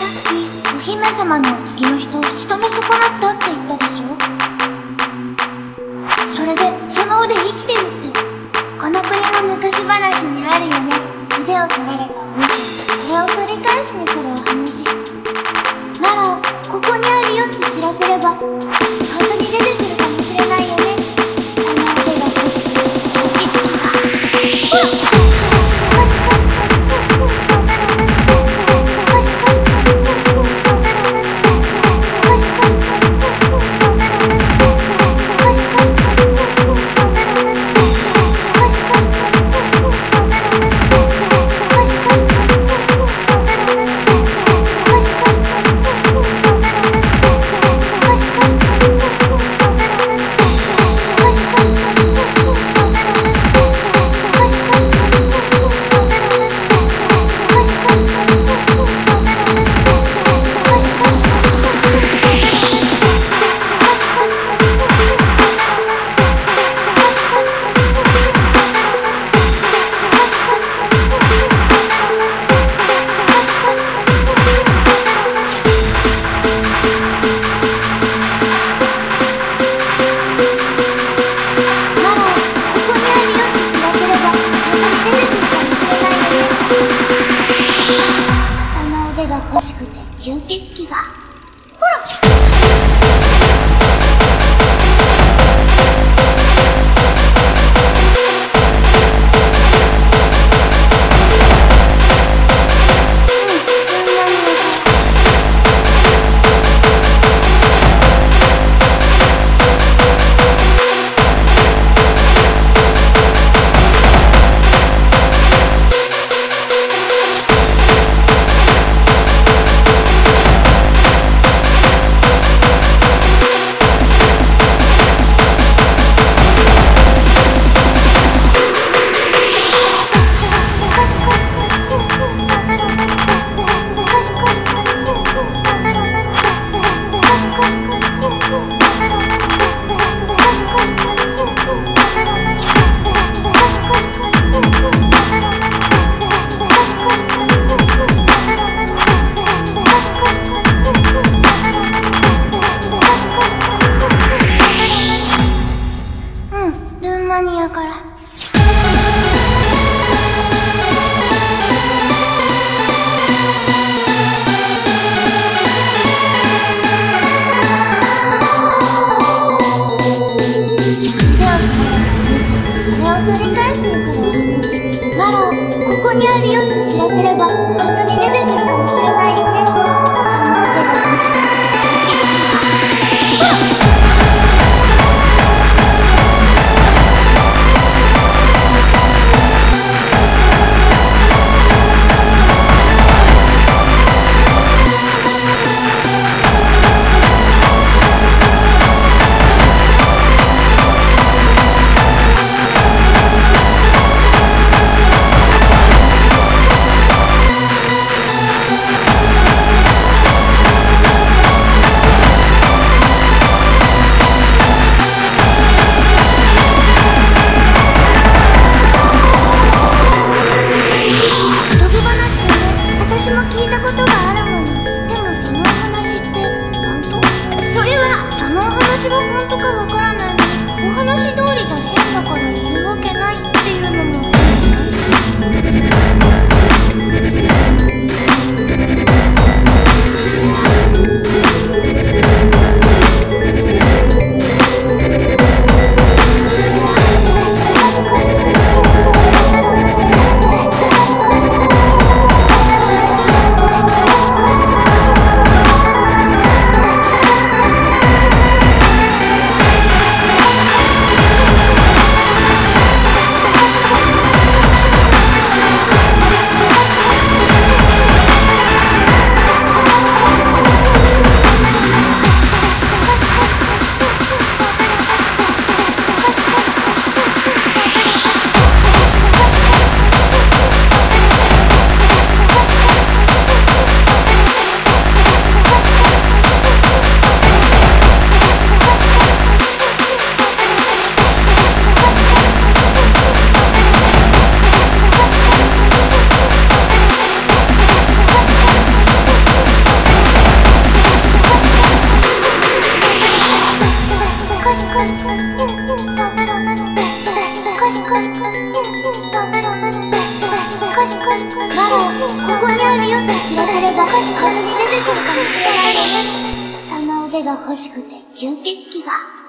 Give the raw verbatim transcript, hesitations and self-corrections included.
さっきお姫様の月の人を仕留め損なったって言ったでしょ。それでその腕生きてるってこの国の昔話にあるよね。腕を取られたお主、それを取り返しに来るお話ならここにあるよって知らせれば本当に出てくるかもしれないよね。その腕が欲しくてほら欲しくて吸血鬼がほらこにあるよって知らせれば、ここに出てくるかもしれないよね。その腕が欲しくて吸血鬼が